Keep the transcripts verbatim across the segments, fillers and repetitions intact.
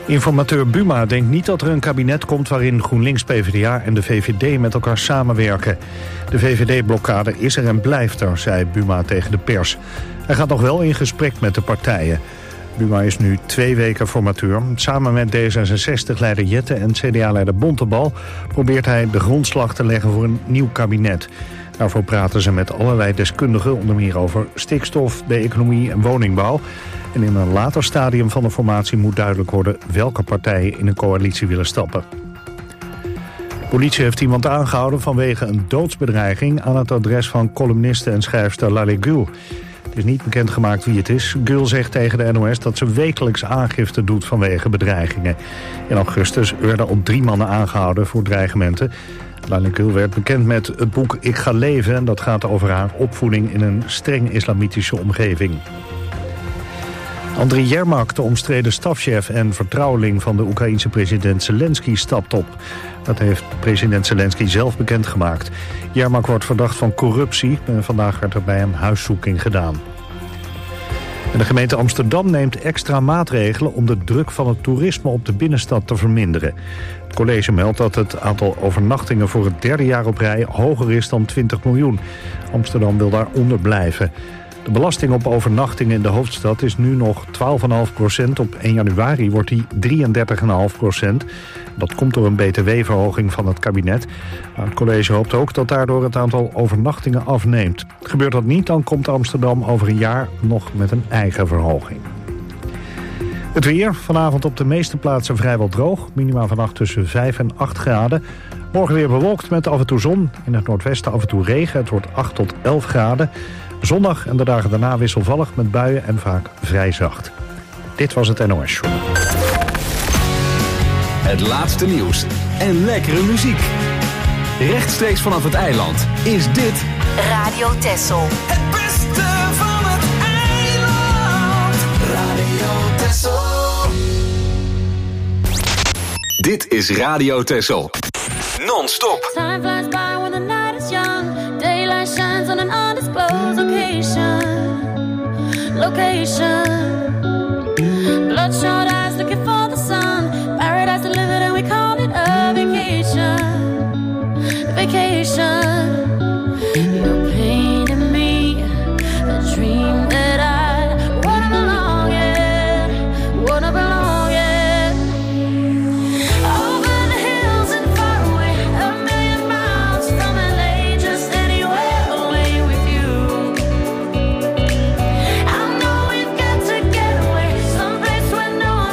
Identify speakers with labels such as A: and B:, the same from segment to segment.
A: Informateur Buma denkt niet dat er een kabinet komt waarin GroenLinks, PvdA en de V V D met elkaar samenwerken. De V V D-blokkade is er en blijft er, zei Buma tegen de pers. Hij gaat nog wel in gesprek met de partijen. Buma is nu twee weken formateur. Samen met D zesenzestig-leider Jette en C D A-leider Bontebal probeert hij de grondslag te leggen voor een nieuw kabinet. Daarvoor praten ze met allerlei deskundigen, onder meer over stikstof, de economie en woningbouw. En in een later stadium van de formatie moet duidelijk worden welke partijen in een coalitie willen stappen. De politie heeft iemand aangehouden vanwege een doodsbedreiging aan het adres van columniste en schrijfster Lale Gül. Het is niet bekendgemaakt wie het is. Gül zegt tegen de N O S dat ze wekelijks aangifte doet vanwege bedreigingen. In augustus werden al drie mannen aangehouden voor dreigementen. Lale Gül werd bekend met het boek Ik ga leven en dat gaat over haar opvoeding in een streng islamitische omgeving. Andriy Yermak, de omstreden stafchef en vertrouweling van de Oekraïense president Zelensky, stapt op. Dat heeft president Zelensky zelf bekendgemaakt. Yermak wordt verdacht van corruptie en vandaag werd er bij hem huiszoeking gedaan. En de gemeente Amsterdam neemt extra maatregelen om de druk van het toerisme op de binnenstad te verminderen. Het college meldt dat het aantal overnachtingen voor het derde jaar op rij hoger is dan twintig miljoen. Amsterdam wil daaronder blijven. De belasting op overnachtingen in de hoofdstad is nu nog twaalf komma vijf procent. Op één januari wordt die drieëndertig komma vijf procent. Dat komt door een B T W-verhoging van het kabinet. Maar het college hoopt ook dat daardoor het aantal overnachtingen afneemt. Gebeurt dat niet, dan komt Amsterdam over een jaar nog met een eigen verhoging. Het weer, vanavond op de meeste plaatsen vrijwel droog. Minima vannacht tussen vijf en acht graden. Morgen weer bewolkt met af en toe zon. In het noordwesten af en toe regen. Het wordt acht tot elf graden. Zondag en de dagen daarna wisselvallig met buien en vaak vrij zacht. Dit was het N O S Show.
B: Het laatste nieuws en lekkere muziek. Rechtstreeks vanaf het eiland is dit
C: Radio Texel.
D: Het beste van het eiland. Radio Texel.
B: Dit is Radio Texel. Non-stop.
E: Time flies by when the night is young. Daylight shines on an undisclosed location. Location. Bloodshot eyes looking for the sun. Paradise delivered and we call it a vacation. Vacation. You're painting me a dream that I wanna belong in. Wanna belong in. Over the hills and far away, a million miles from L A, just anywhere away with you. I know we've got to get away, someplace where no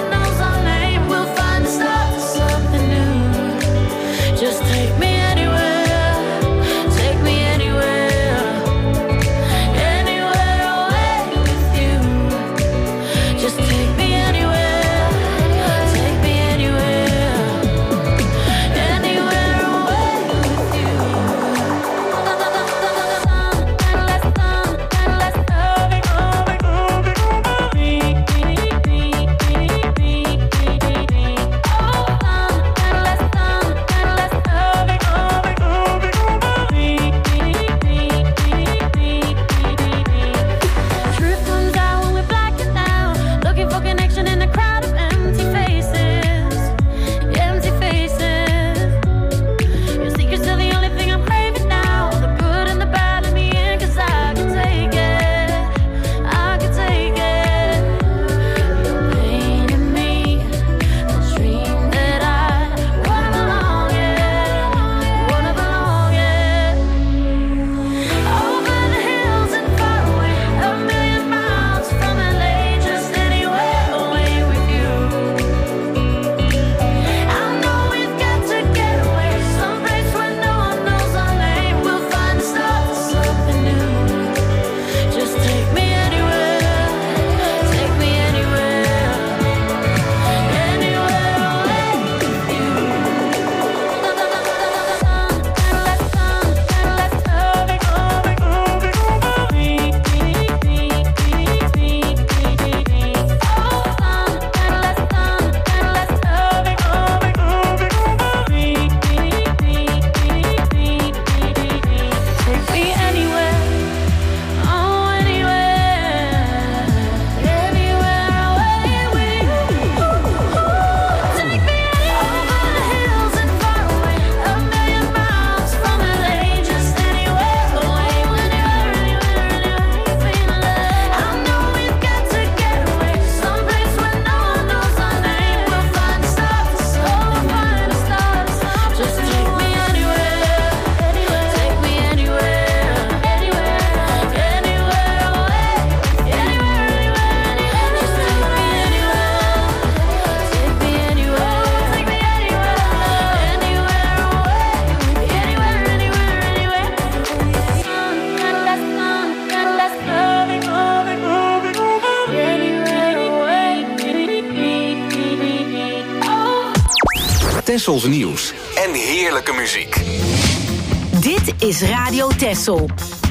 B: Tessels nieuws en heerlijke muziek.
C: Dit is Radio Tessel.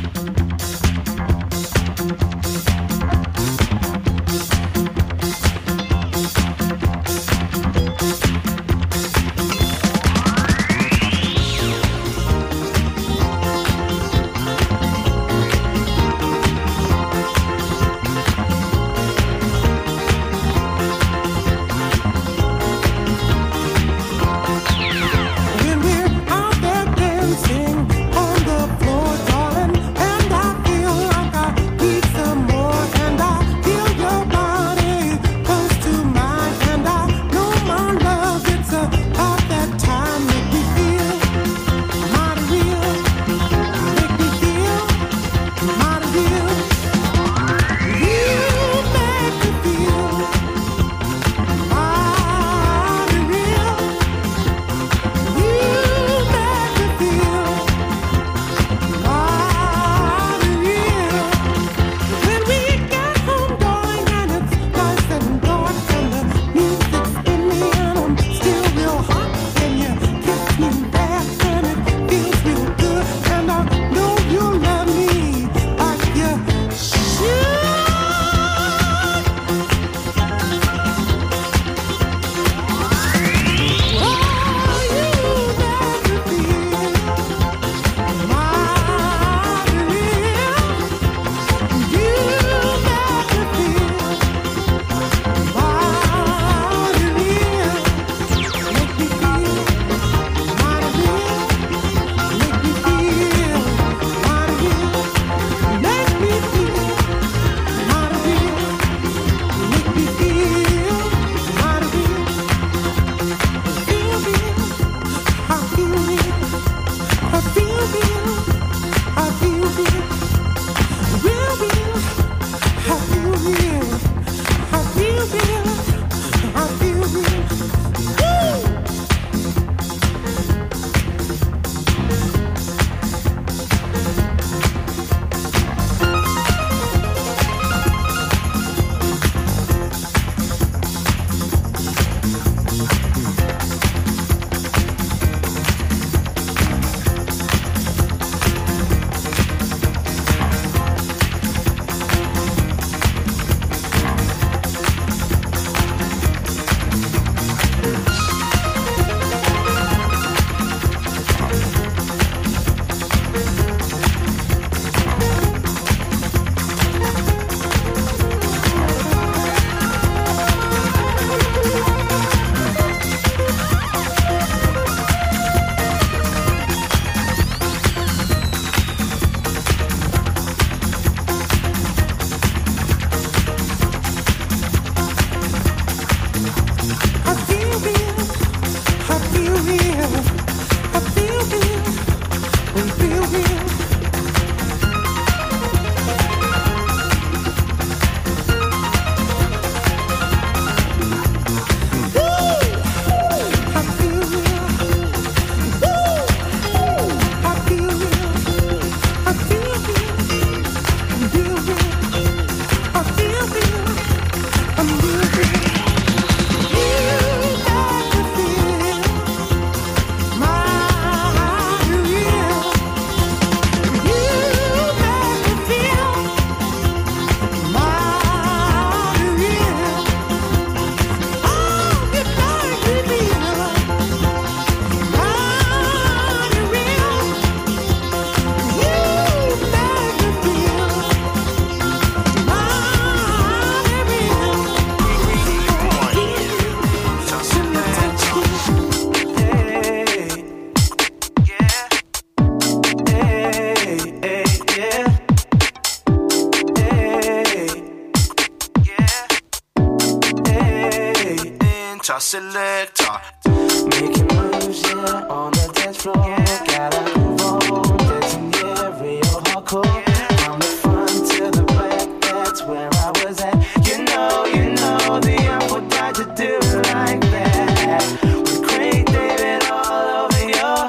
F: Cha selector, making moves, yeah, on the dance floor. Gotta move on, dancing, yeah, real hardcore. From the front to the back, that's where I was at. You know, you know, the apple died to do it like that. With Craig David all over your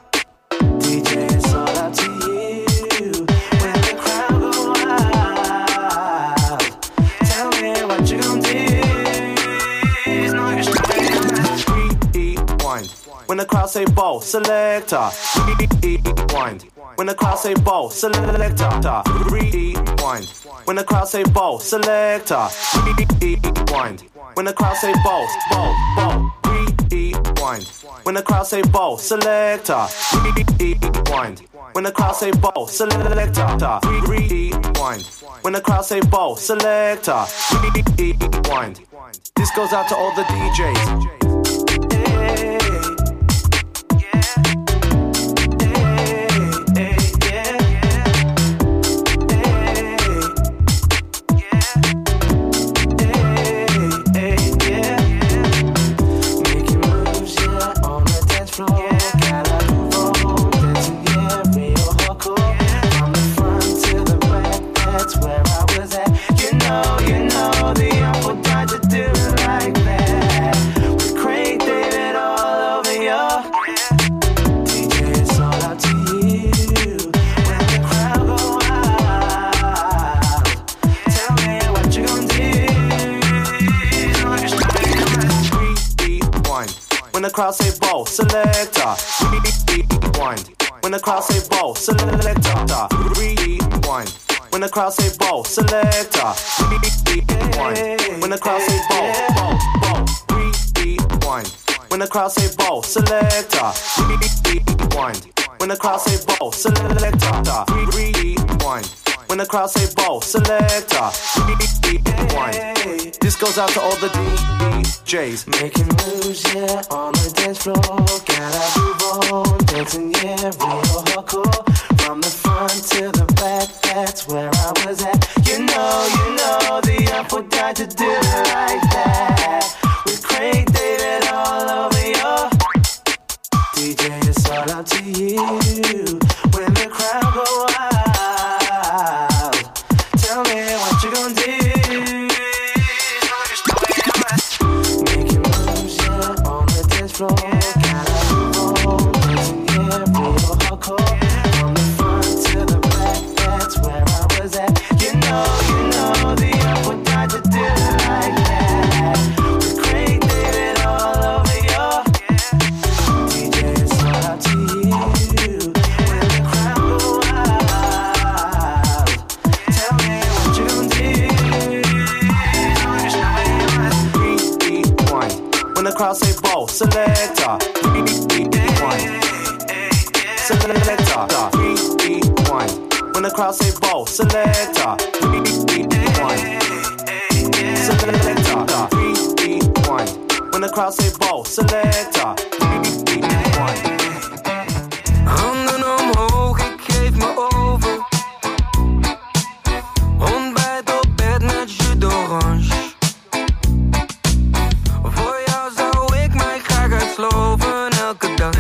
F: D J, it's all up to you. When the crowd go wild, tell me what you gon' do. Rewind. the crowd say ball, selector, rewind. When the crowd say ball, selector, rewind. When the crowd say ball, selector, rewind. When the crowd say ball, ball, ball, rewind. When the crowd say ball, selector, rewind. When the crowd say ball, selector, rewind. When the crowd say ball, selector, rewind. This goes out to all the D Js. Hey. When the crowd say ball, selector, rewind. When the crowd say ball, selector, rewind. When the crowd say ball, selector, rewind. When the crowd say ball, ball, ball, rewind. When the crowd say ball, selector, rewind. When the crowd say ball, selector, rewind. When the crowd say ball, selector, rewind. This goes out to all the D Js.
G: Making moves, yeah, on the dance floor. Gotta move on, dancing, yeah, real hardcore. From the front to the back, that's where I was at. You know, you know, the apple died to do it like that. With Craig David all over you. D J, it's all up to you. When the crowd go wild, tell me what you gonna do. Making moves, yeah, on the dance floor. Gotta move on, dancing, yeah, real hardcore. From the front to the back, that's where I was at. You know, you know, the apple died to do it like that. With Craig David all over you. D J, it's all up to you. When the crowd go wild, tell me what you gonna do.
F: Rewind. When the crowd say ball, selector, rewind. Selector, rewind. When the crowd say ball, selector, rewind. Selector, rewind. When the crowd say ball, selector, rewind.
H: Handen omhoog, ik geef me over. Ontbijt op bed met jus d'orange. Voor jou zou ik mij graag uitsloven elke dag.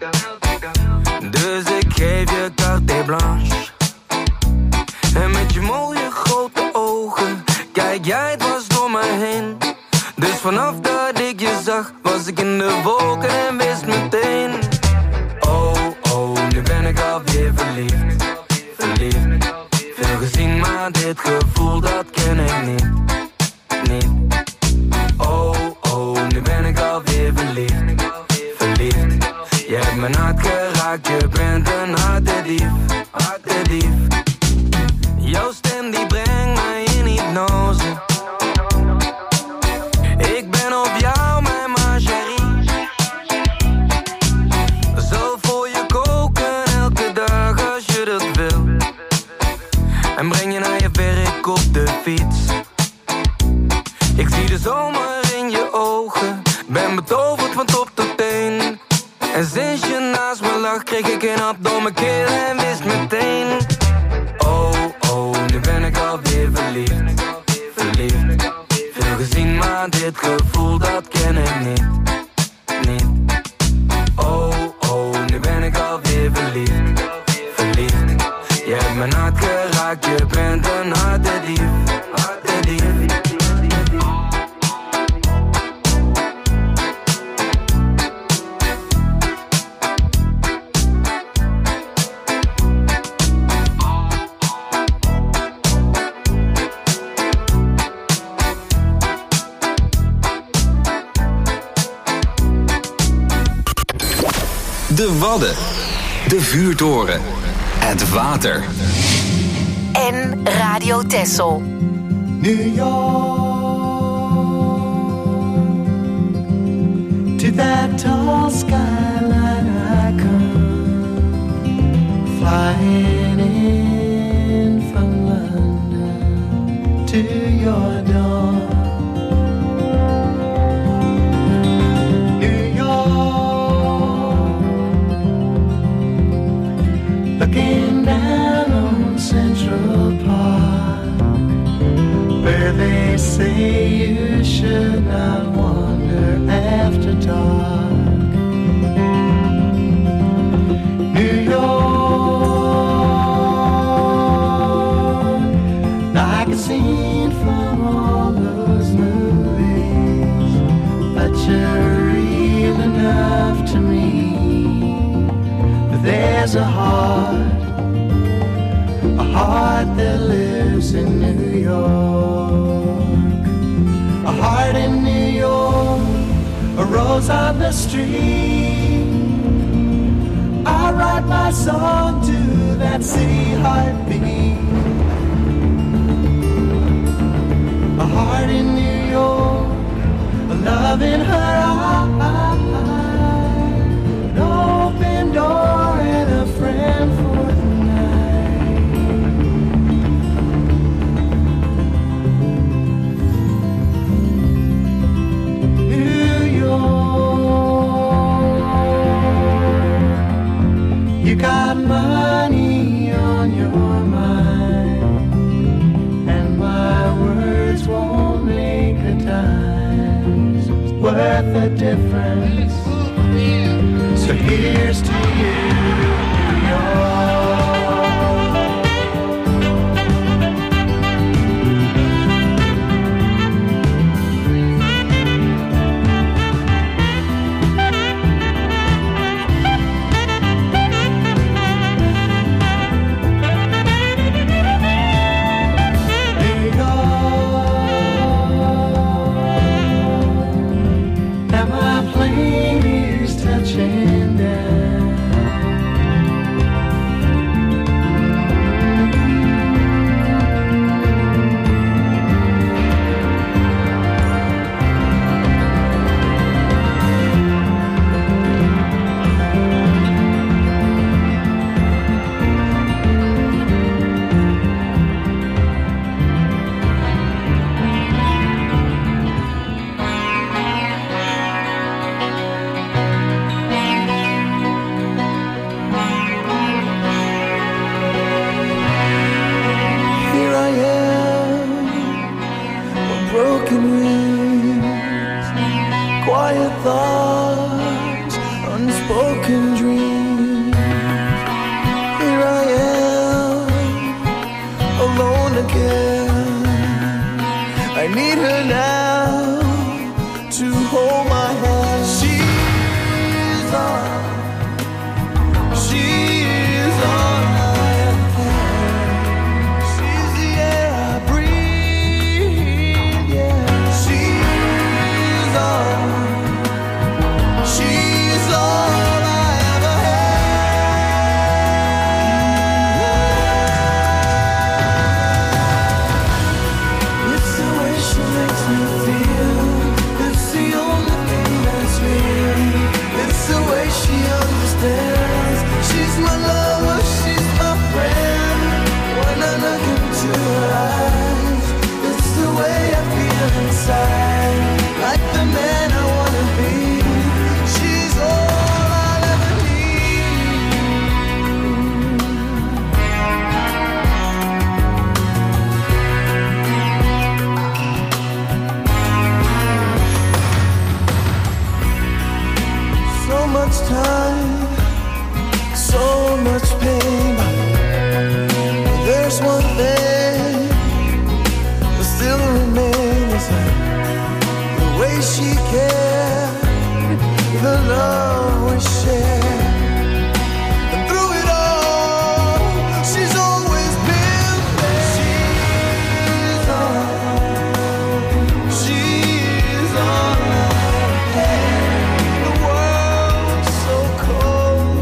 H: Dus ik geef je carte blanche. En met je mooie grote ogen kijk jij dwars door me heen. Dus vanaf dat ik je zag was ik in de wolken en wist meteen. Oh, oh, nu ben ik alweer verliefd. Verliefd. Veel gezien, maar dit gevoel dat ken ik niet. Niet. Oh, oh, nu ben ik alweer verliefd. Verliefd. Je hebt mijn hart geraakt, je bent een hartedief. Hartedief. Jouw stem die brengt mij in hypnose. Ik ben op jou, mijn ma chérie. Zal voor je koken elke dag als je dat wil. En breng je naar je werk op de fiets. Ik zie de zomer in je ogen. Ben betoverd van top tot teen. En sinds je naast me lag kreeg ik een hap door mijn keel en wist meteen. Oh, oh, nu ben ik alweer verliefd. Verliefd. Veel gezien, maar dit gevoel dat ken ik niet. Niet. Oh, oh, nu ben ik alweer verliefd. Verliefd. Je hebt mijn hart geraakt, je bent een hartedief. Hartedief.
B: De Wadden. De vuurtoren. Het water.
C: En Radio Texel.
G: New York, to that tall skyline I come, flying in from London to your door. New York, looking down on Central Park, where they say you should not wander after dark. New York, like a scene from all those movies, but you're real enough to me. But there's a heart, a heart that lives in New York. A heart in New York, a rose on the street. I write my song to that city heartbeat. A heart in New York, a love in her eye, an open door and a friend for the night. New York, you got money on your mind, and my words won't make a dime worth the difference. So here's to you, New York.
I: The world's so cold.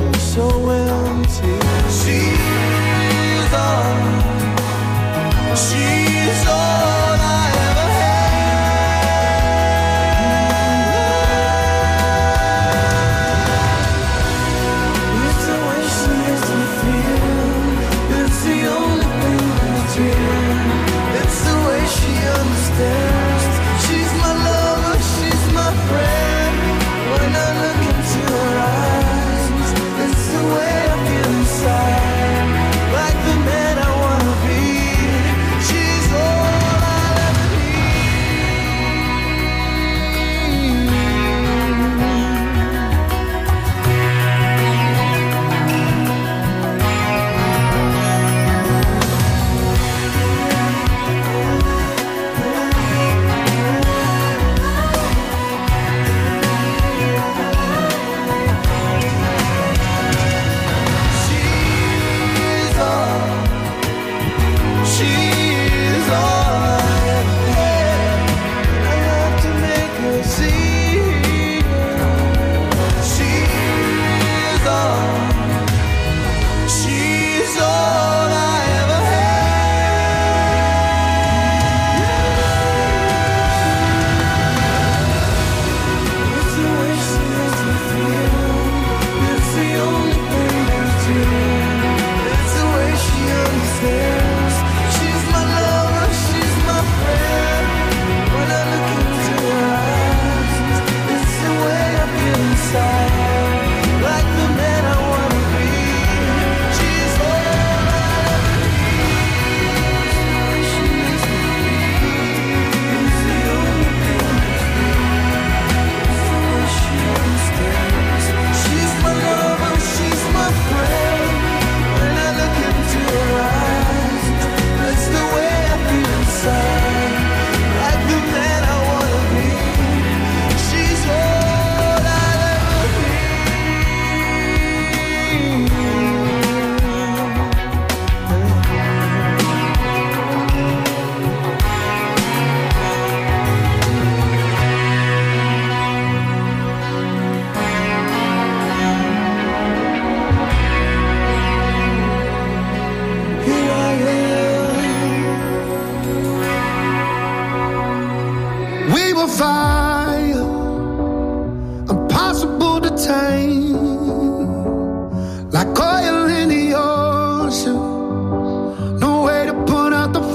I: time, like oil in the ocean. No way to put out the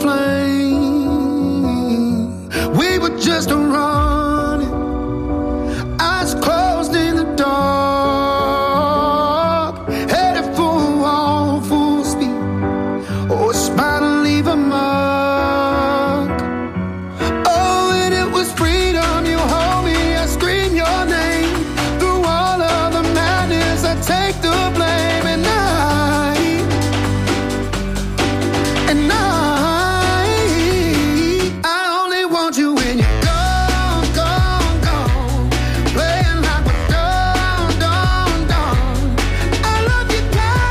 I: flame. We were just running, eyes closed in the dark, headed for a wall, full speed. Oh, a smile to leave a mark. Oh, and it was freedom. You hold me, I scream your name. Through all of the madness, I take the blame. And I, and I, I only want you when you're gone, gone, gone. Playing like we're done, done, done. I love you,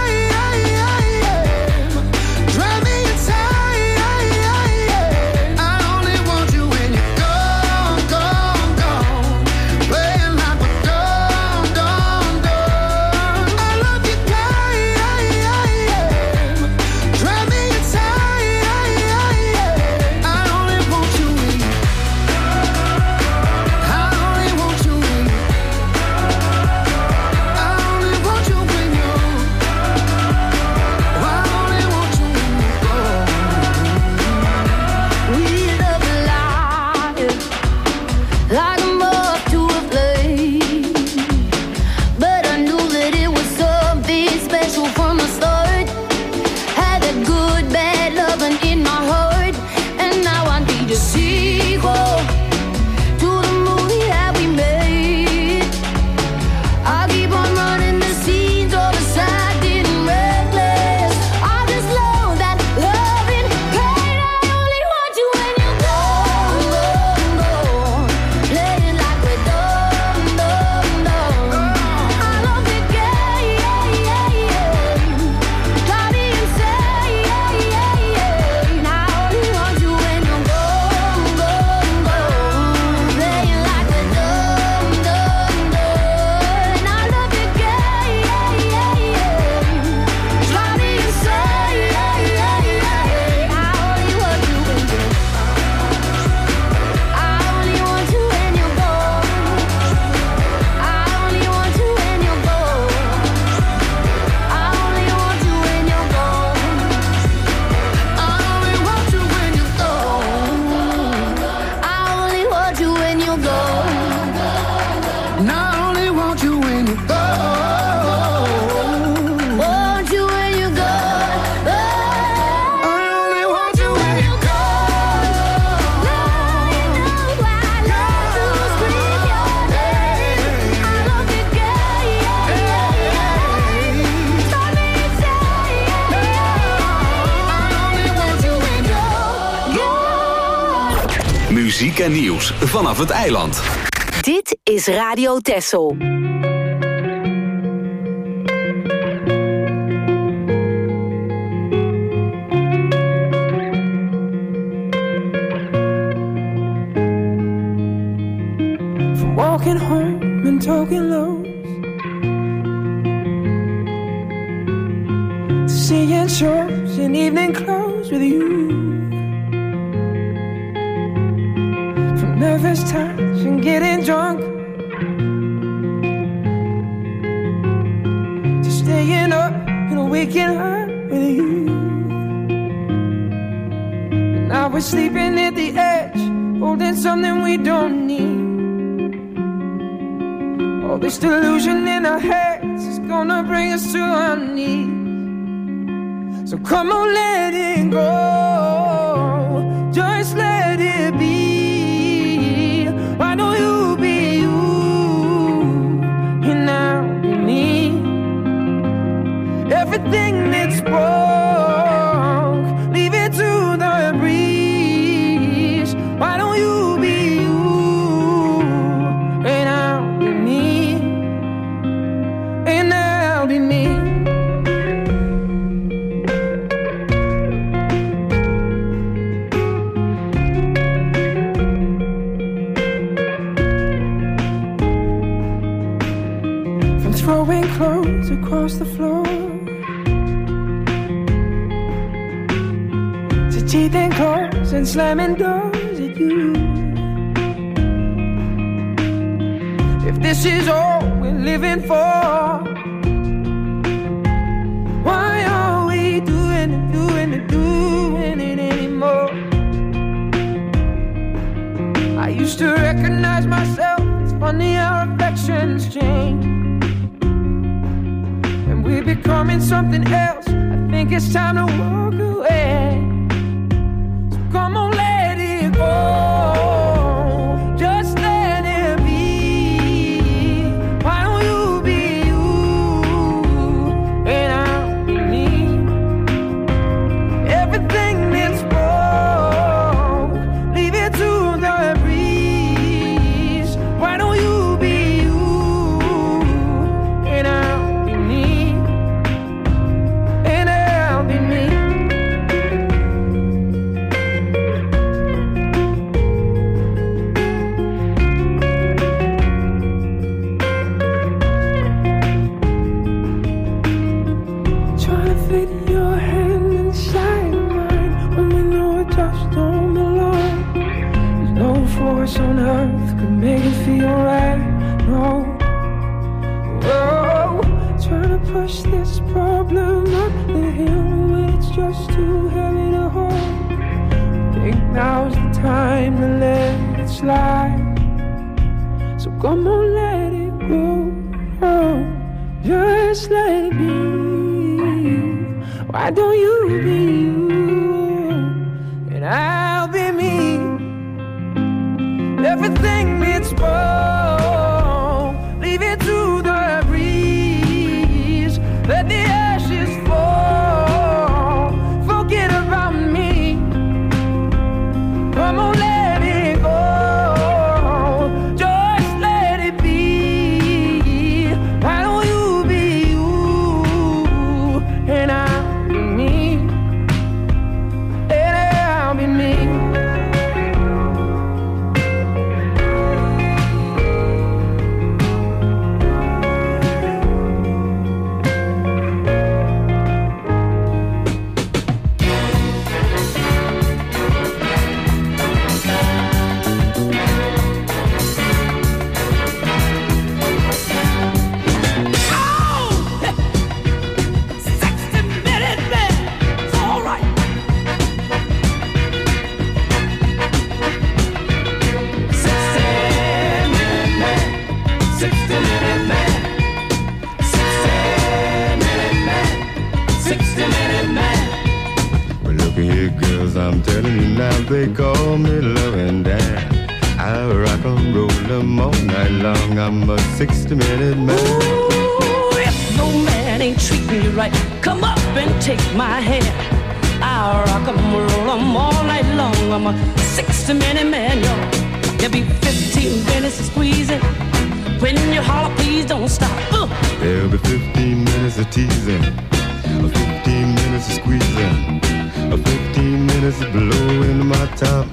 I: game. Drive me insane. I only want you when you're gone, gone, gone. Playing like we're done, done, done. I love you, game. Drive me insane. I only want you when you. I only want you when you. I only want you when you. I only want you when you go.
E: We love life like a moth to a flame, but I knew that it was something special from the start. Had that good, bad loving in my heart, and now I need a sequel to the movie that we made. I keep on running the scenes all aside and reckless. I just love that loving pain. I only want you when you're gone, gone, gone. Playing like we're done, done, done. I love the game, drive me insane. I only want you when you're gone, gone, gone. Playing like we're done, done, done. I love the game, drive me insane. I only want you when you're. I only want you when you're gone. I only want you when you're gone. I only want you when you're gone.
I: I only want you when you're gone.
E: I only want you when you're gone.
I: And I only want you when you're gone.
E: Want you when you're gone.
I: I only want you when you're gone.
B: Muziek en nieuws vanaf het eiland.
C: Dit is Radio Texel.
J: From walking home and talking lows to seeing shows in evening clothes with you. From nervous touch and getting drunk to staying up and waking up with you. And now we're sleeping at the edge, holding something we don't need. All this delusion in our heads is gonna bring us to our knees. So come on, let it go, just let it be. Why don't you be you, and I'll be me. Everything that's broke, leave it to the breeze. Why don't you be you, and I'll be me, and I'll be me. From throwing clothes across the floor to teething claws and slamming doors at you. If this is all we're we're living for. Why are we doing it, doing it, doing it anymore? I used to recognize myself. It's funny how affections change. And we're becoming something else. I think it's time to walk away. So come on, let it go. Just let it be. Why don't you be you and I'll be me? Everything that's broke, leave it to the breeze. Why don't you be you and I'll be me? And I'll be me. Trying to fit your hand inside mine when we know it just don't belong. There's no force on earth could make it feel right. No. Whoa. Trying to push this problem up the hill when it's just too heavy to hold. Think now's the time to let it slide. So come on, let it go. Oh, just let it be. Why don't you be you and I'll be me? Everything that's wrong, leave it to the breeze. Let the ashes fall. Forget about me. Come on, let it go. Just let it be. Why don't you be you and I'll be me? And I'll be me.
K: Well, look here, girls, I'm telling you now, they call me loving Dan. I rock and roll them all night long. I'm a sixty-minute man.
L: Ooh, if no man ain't treating you right, come up and take my hand. I rock and roll 'em all night long. I'm a sixty-minute man, y'all. There'll be fifteen minutes of squeezing. When you holler, please don't stop. Uh.
K: There'll be fifteen minutes of teasing, fifteen minutes of squeezing, fifteen minutes of blowing my top.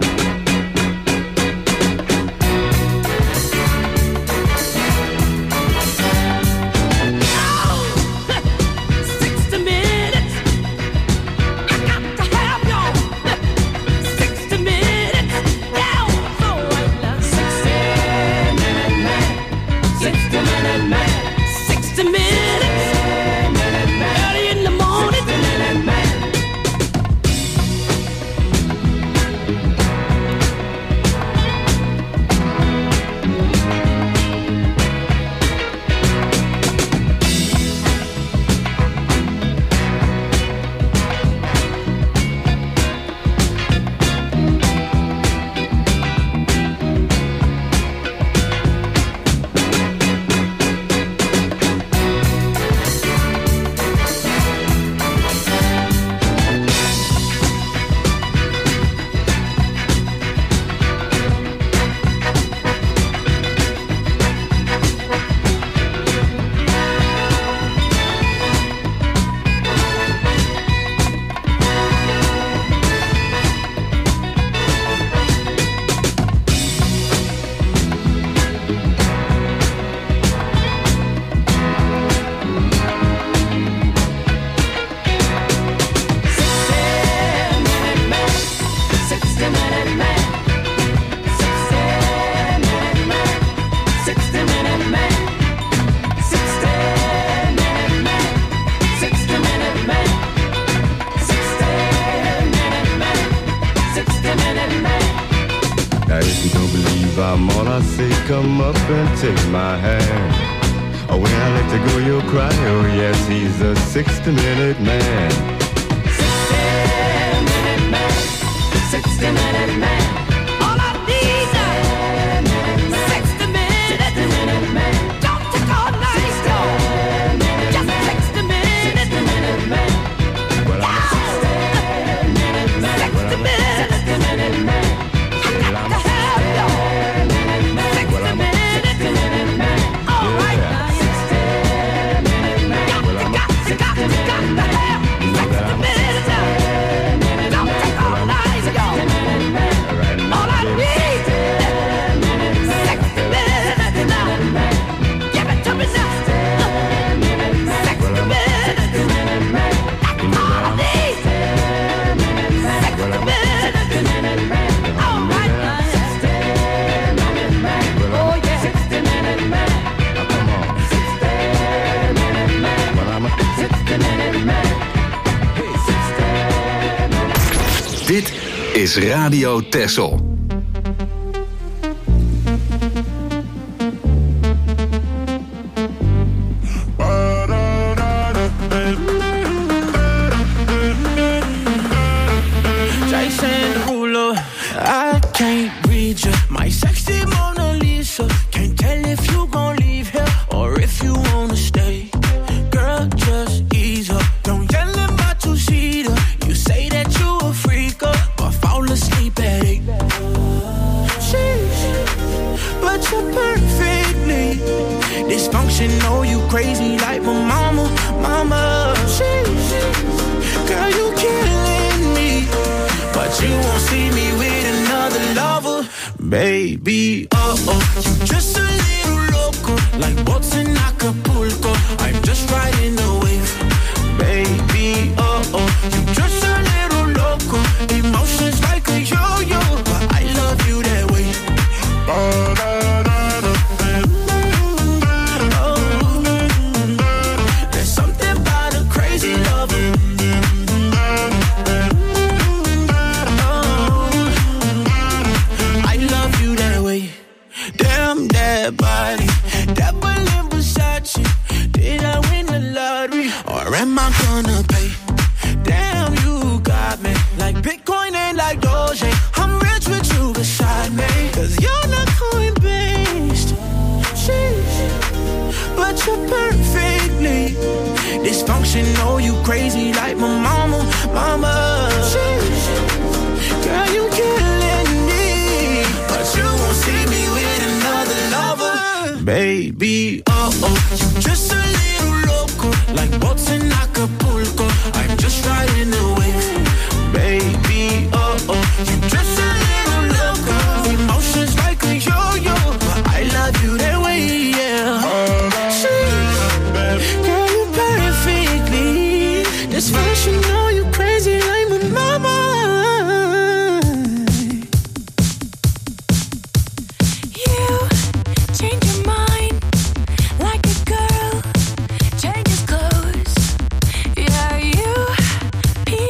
K: come up and take my hand. Oh, when I let you go, you'll cry. Oh, yes, he's a sixty-minute man.
L: sixty-minute man, sixty-minute man. All I need is sixty-minute man. Don't take all night, just sixty-minute man.
K: Well, I'm a
L: sixty-minute man. Sixty-minute man. I got to have you. Sixty-minute man. All right now. Sixty-minute man. Got to, got to, got to, got to have sixty-minute now. Don't take all night, yo. All I need is sixty-minute now. Give it to me now. Sixty-minute. That's all I need.
B: Dit is Radio Texel.
J: Jason Derulo, I can't read you. My sexy Mona Lisa. Can't tell if you gon' leave here or if you wanna stay. Girl, just ease up. Don't yell in my two-seater. You say that you a freaker, but fall asleep at eight. Sheesh, but you're perfectly dysfunctional. You crazy like my mama, mama. Sheesh, girl, you killing me, but you won't see me with another lover, baby. Uh oh, you just a little loco, like boats in Acapulco. I'm just riding the wave, baby. Uh oh, you just a little loco, emotions like a yo-yo, but I love you that way. Oh, there's something about a crazy lover. Damn that body, devil in Versace. Did I win the lottery, or am I gonna pay? Damn, you got me like Bitcoin and like Doge. I'm rich with you beside me, cause you're not coin-based. Sheesh, but you're perfectly dysfunctional. You crazy like my mama, mama. Sheesh, girl, you killing me, but you won't see me with another lover, baby. Uh oh, you just a little loco, like boats in Acapulco. I'm just riding the wave, baby. Uh oh, you just a little loco, emotions like a yo-yo, but I love you that way, yeah. Sheesh, girl, you perfectly dysfunctional. You crazy like my mama.
E: Changes clothes, yeah, you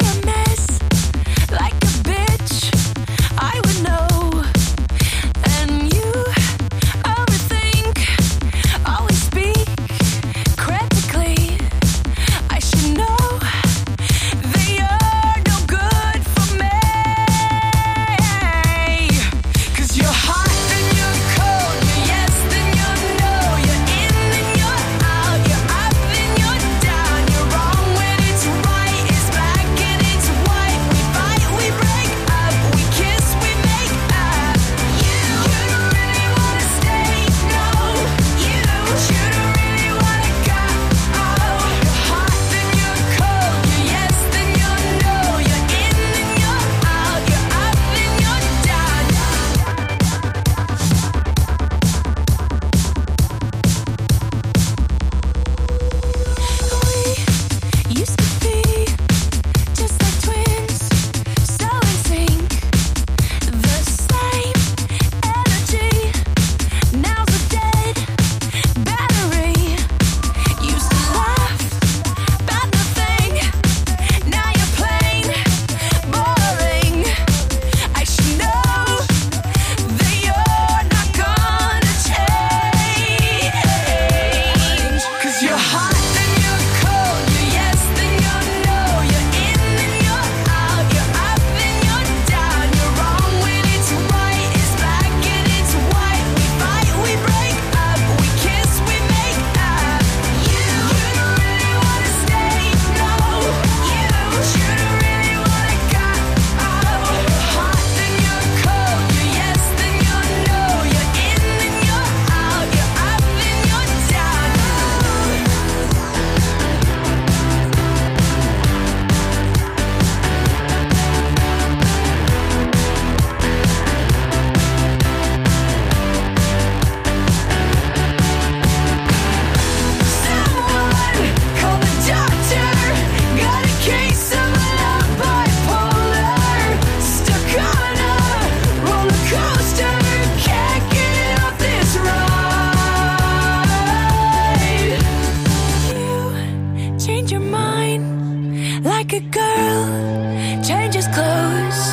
M: naked girl changes clothes.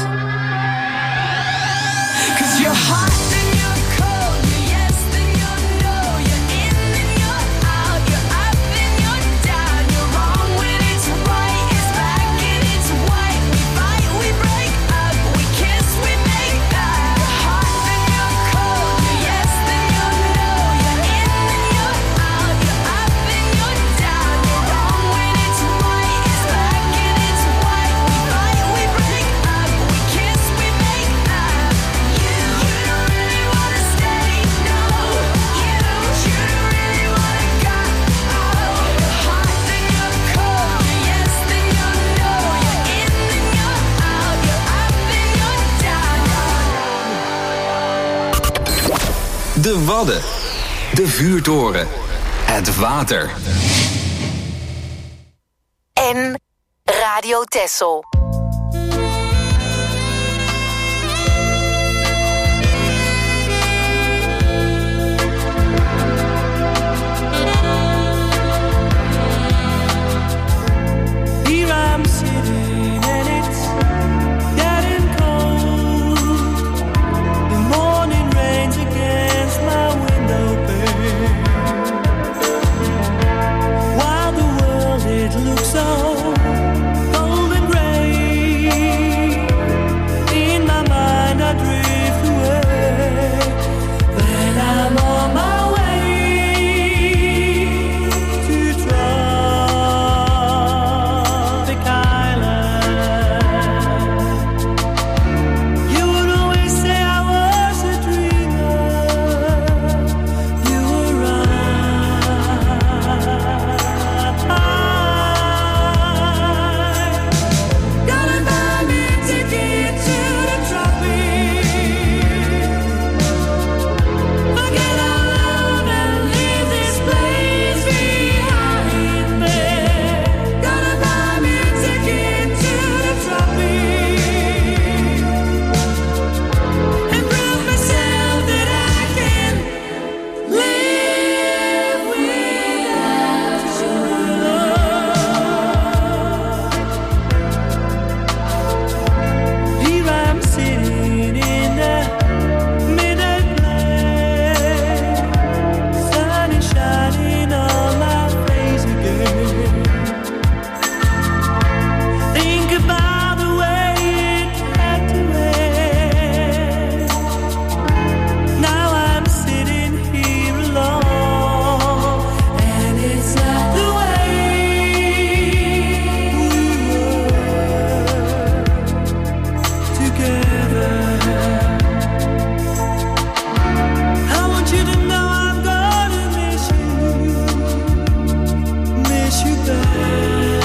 M: 'Cause you're hot and you're cold, you're yes and you're no, you're in and you're out, you're up and you're down, you're wrong when it's right, it's black and it's white. We fight, we break up, we kiss, we make up. You're hot and you're cold, you're yes and you're no, you're in and you're out, you're up and you're down, you're wrong when it's right, it's black and it's white. We fight, we break up, we kiss, we make up. You, you don't really wanna stay, no. You, you don't really wanna go. Oh, you're hot and you're cold, you're yes and you're no, you're in and you're out, you're up and you're down.
B: De Wadden. De vuurtoren. Het water.
C: En Radio Texel.
J: Here I'm sitting and it's getting cold. The morning rains against my window pane. While the world it looks so cold and gray. In my mind I drift away. Then I'm on my way to tropic island. You would always say I was a dreamer. You were right. Gotta buy me a ticket to the tropics. Forget our love and leave this place behind me. Gotta buy me a ticket to the tropics and prove myself that I can live without your love. Here I'm sitting in the midnight light. Sun is shining on my face again. Think about the way it had to end. Now I'm sitting here alone, and it's not the way we were together. I want you to know I'm gonna miss you, miss you bad.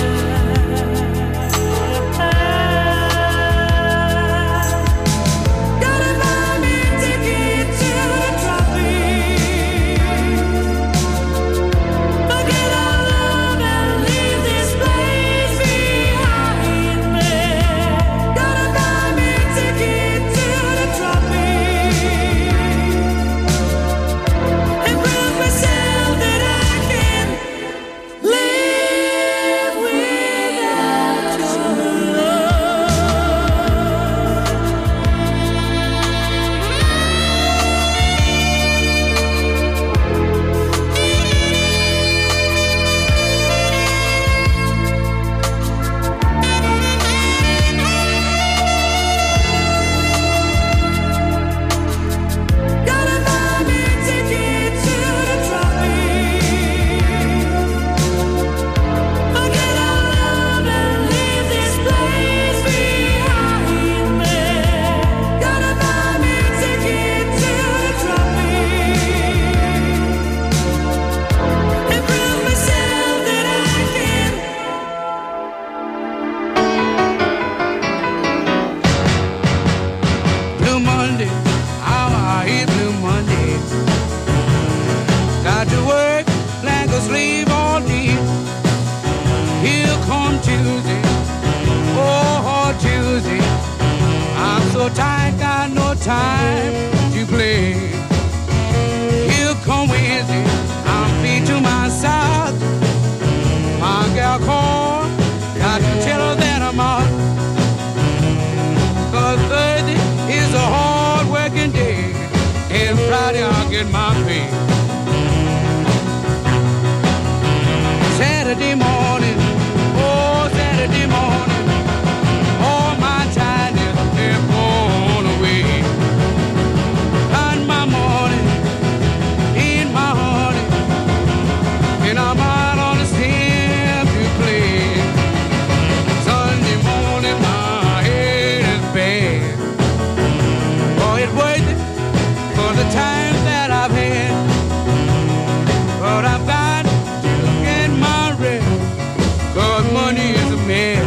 J: Gotta buy me a ticket to the tropics. Forget our love and leave this place behind me. Gotta buy me a ticket to the tropics and prove myself that I can live without your love. Gotta buy me a ticket to the tropics. Forget our love and leave this place behind me. Gotta buy me a ticket to the tropics and prove myself that I can. Blue Monday, how I hate Blue Monday. Got to work like a slave all day. Here come Tuesday, oh Tuesday. I'm so tired, got no time to play. Here come Wednesday, I'm feet to myself. My gal called, got to tell her that Saturday morning, oh Saturday morning, all my tiredness is gone away. And my morning in my honey, and I'm out on the stem to play. Sunday morning, my head is bad. Oh, it's worth it for the time that I've had, but I've got to get my rest, 'cause money is a man.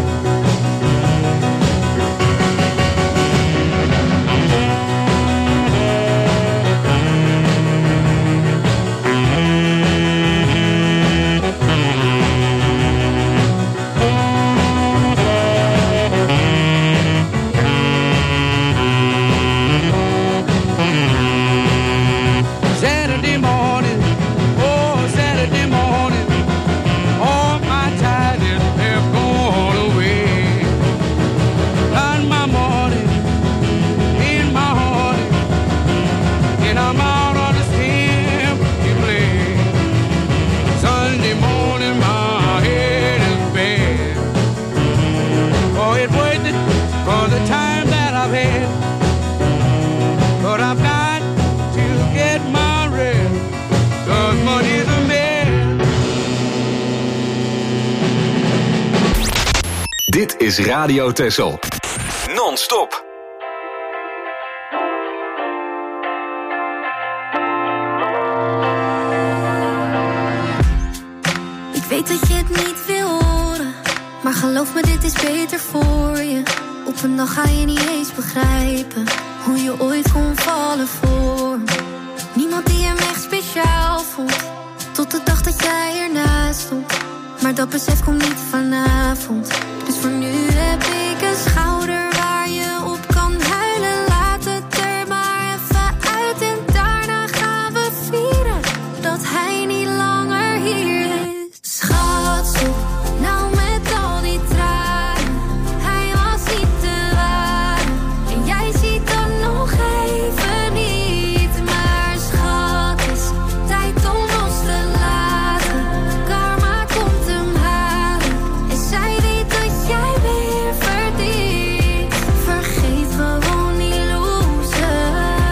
J: Saturday morning, oh Saturday morning, all my tiredness have gone away. And my morning in my heart, and I'm out on the stem to play. Sunday morning, my head is bad. Oh, it's worth it for the time that I've had, but I've got to get my rest, 'cause money's a man.
B: Dit is Radio Texel. Non-stop.
E: Ik weet dat je het niet wil horen, maar geloof me, dit is beter voor je. Op een dag ga je niet eens begrijpen hoe je ooit kon vallen voor me. Niemand die hem echt speciaal vond, tot de dag dat jij ernaast stond. Maar dat besef komt niet vanavond. Dus voor nu heb ik een schouder waar je op kan huilen. Laat het er maar even uit en daarna gaan we vieren dat hij niet langer hier is. Schat, stop nou met al die tranen. Hij was niet te waren en jij ziet dan nog even niet. Maar schat, is tijd om los te laten. Karma komt hem halen en zij weet dat jij weer verdient. Vergeet gewoon die loser.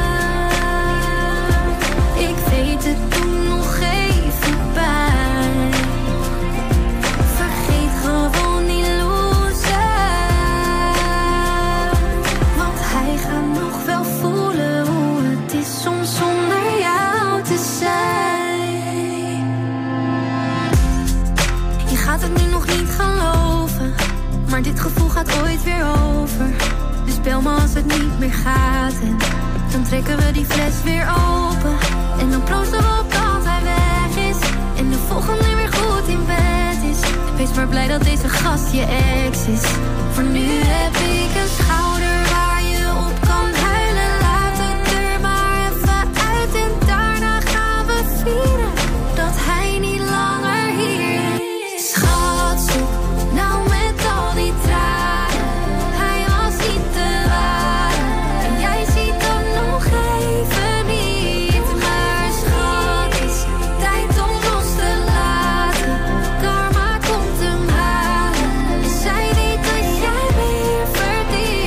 E: Ik weet het, doe nog even pijn. Vergeet gewoon die loser, want hij gaat nog wel voelen hoe het is soms zonder jou te zijn. Je gaat het nu nog niet geloven, maar dit gevoel gaat ooit weer over. Dus bel me als het niet meer gaat en dan trekken we die fles weer open. En dan proosten we op dat hij weg is en de volgende weer goed in bed is. Wees maar blij dat deze gast je ex is. Voor nu heb ik een schouder waar je op kan huilen. Laat het er maar even uit en daarna gaan we vieren dat hij niet langer hier is. Schat, stop nou met al die tranen. Hij was niet te waren en jij ziet dan nog even niet. Maar schat, is tijd om los te laten. Karma komt hem halen en zij weet dat jij weer verdient.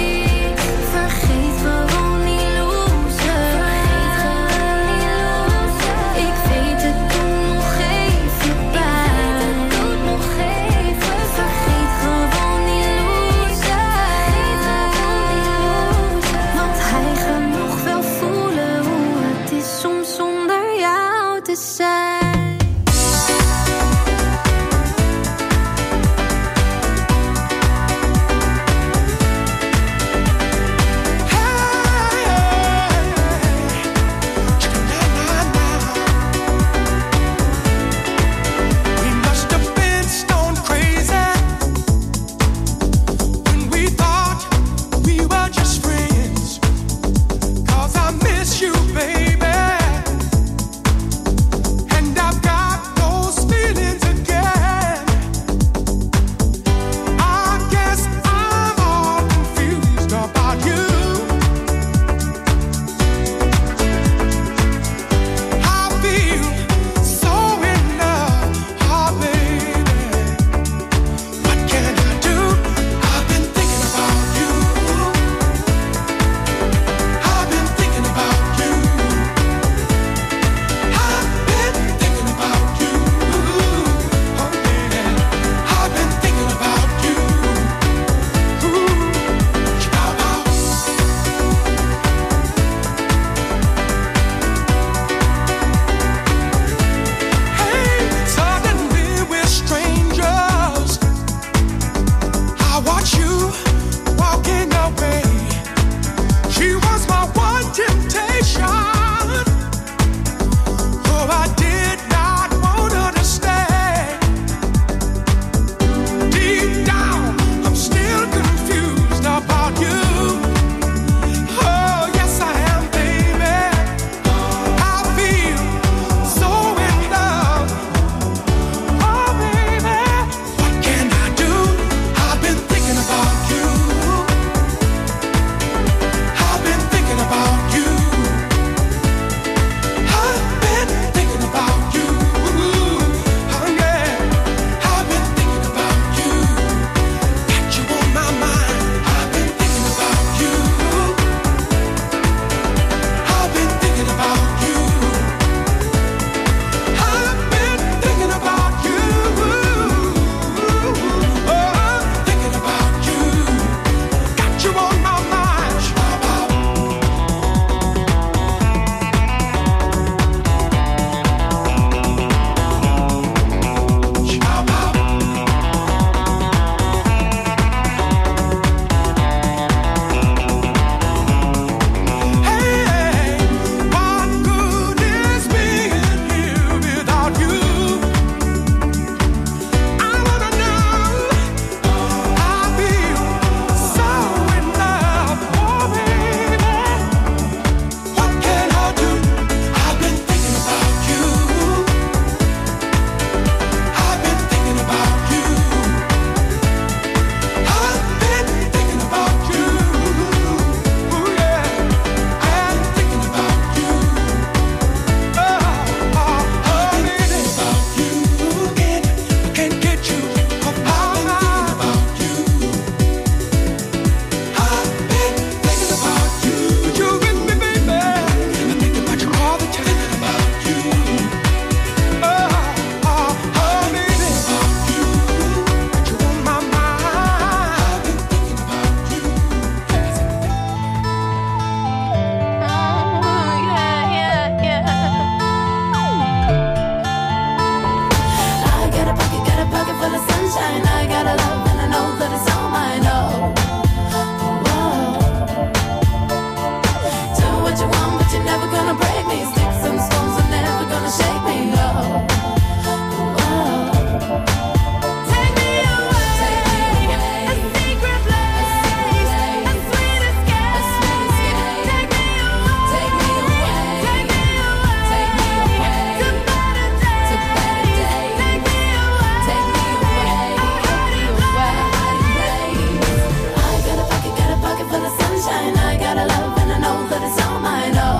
E: pocket full of sunshine. I got a love and I know that it's all mine. Oh, whoa. Do what you want, but you're never gonna break me. Sticks and stones are never gonna shake me. Oh, whoa. Take me away, a secret place, a sweet escape. Take me away, take me away, take me away, take me away to better days, to better days. Take me away, take me away, hiding place. I got a pocket, got a pocket full of sunshine. I got a love and I know that it's all mine. Oh,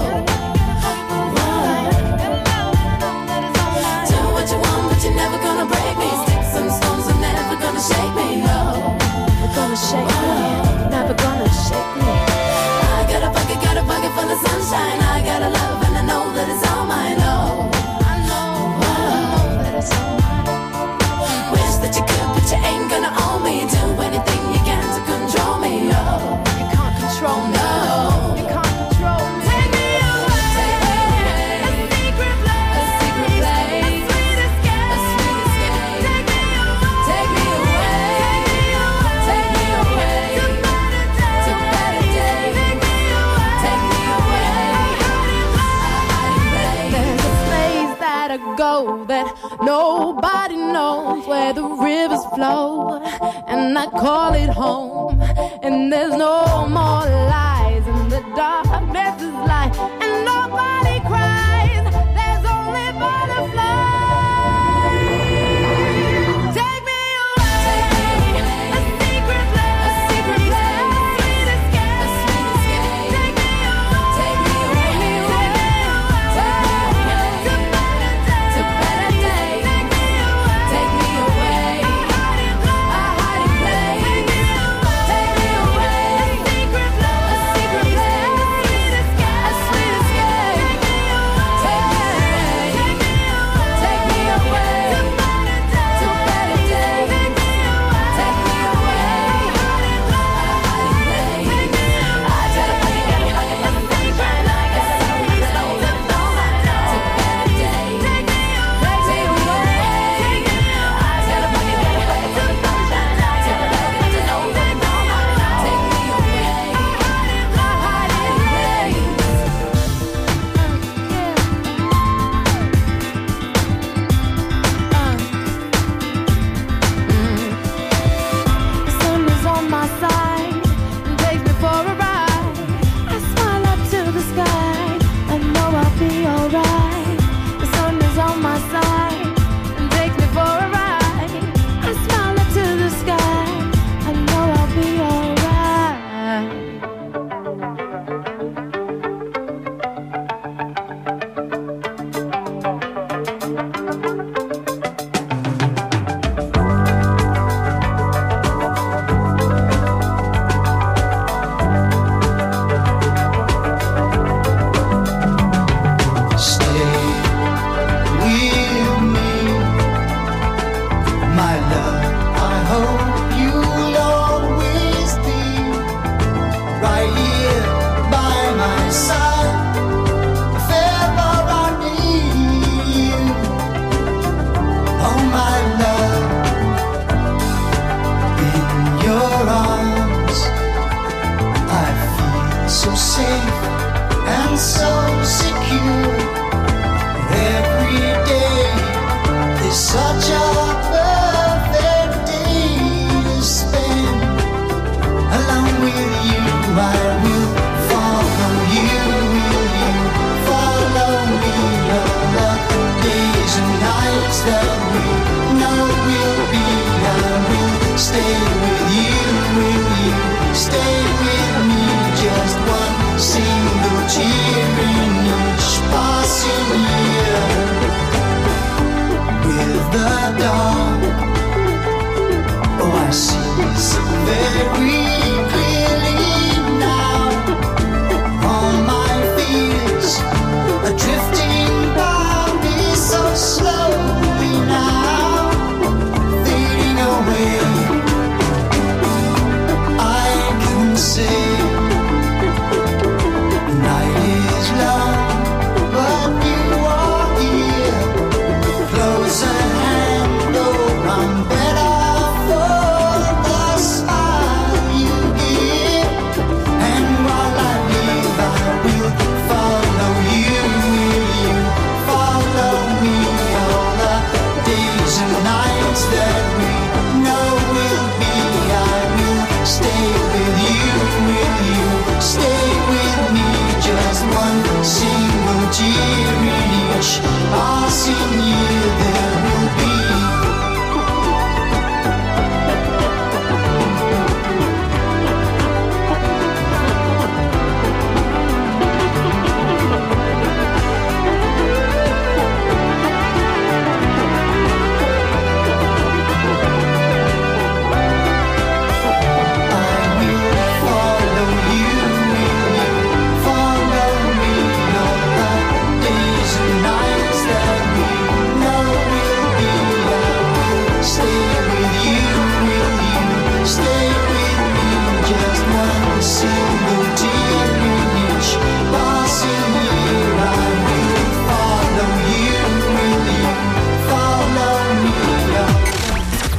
E: do what you want, but you're never gonna break me. Sticks and stones are never gonna shake me. No, never gonna shake me. Never gonna shake me. I got a pocket, got a pocket full of sunshine. I got a love and I know that it's all mine. Oh, I know that it's all mine. Wish that you could, but you ain't gonna own me. Do anything you can to control me. Oh, you can't control me. No, you can't control me. Take me away, take me away. A secret place, a secret place. A sweet escape, a sweet escape. Take me away, take me away, take me away to better days, to better days. Take me away, take me away, hiding place. There's a place that I go that nobody knows, where the rivers flow, and I call it home. And there's no more lies, and the darkness is light, and nobody cries. There's only butterflies. Take me away, a secret place, a secret place, a sweet escape, a sweet escape. Take me away, take me away, take me away, to better days, to better days. Take me away, take me away, a hiding place. Take me away, a secret place, a secret place, a sweet escape, a sweet escape. Take me away, take me away, to better days, to better days. Take me away, a hiding place. I got a pocket, got a pocket full of sunshine. I got a love and I know that it's all mine. To better days, take me away. I got a pocket, got a pocket full of sunshine. I got a love and I know that it's all mine. Take me away, a hiding The sun is on my side and takes me for a ride. I smile up to the sky, I know I'll be alright. The sun is on my side and takes me for a ride. I smile up to the sky, I know I'll be alright.
I: Stay with me, my love. I hope you'll always be right here by my side. If ever I need you, oh my love, in your arms I feel so safe and so secure. Every day is such a perfect day to spend along with you. I will follow you, will you follow me? All the days and nights that we know will be. I will stay with you, will you stay with me? Just one single tear in each passing year. With the dawn, oh I see so very clearly now. All my fears are drifting by me so slowly now, fading away. I can say night is long, but you are here. Close a hand, oh, I'm better.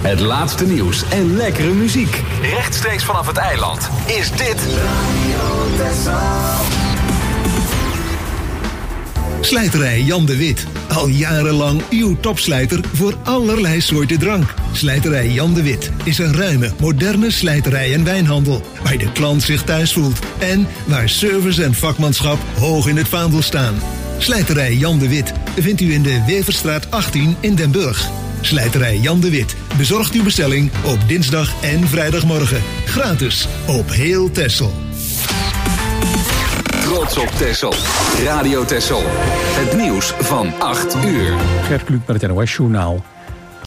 B: Het laatste nieuws en lekkere muziek. Rechtstreeks vanaf het eiland is dit Radio Texel.
N: Slijterij Jan de Wit. Al jarenlang uw topslijter voor allerlei soorten drank. Slijterij Jan de Wit is een ruime, moderne slijterij en wijnhandel. Waar de klant zich thuis voelt. En waar service en vakmanschap hoog in het vaandel staan. Slijterij Jan de Wit vindt u in de Weverstraat achttien in Den Burg. Slijterij Jan de Wit bezorgt uw bestelling op dinsdag en vrijdagmorgen. Gratis op heel Texel.
B: Trots op Texel. Radio Texel. Het nieuws van acht uur.
A: Gert Kluk met het N O S Journaal.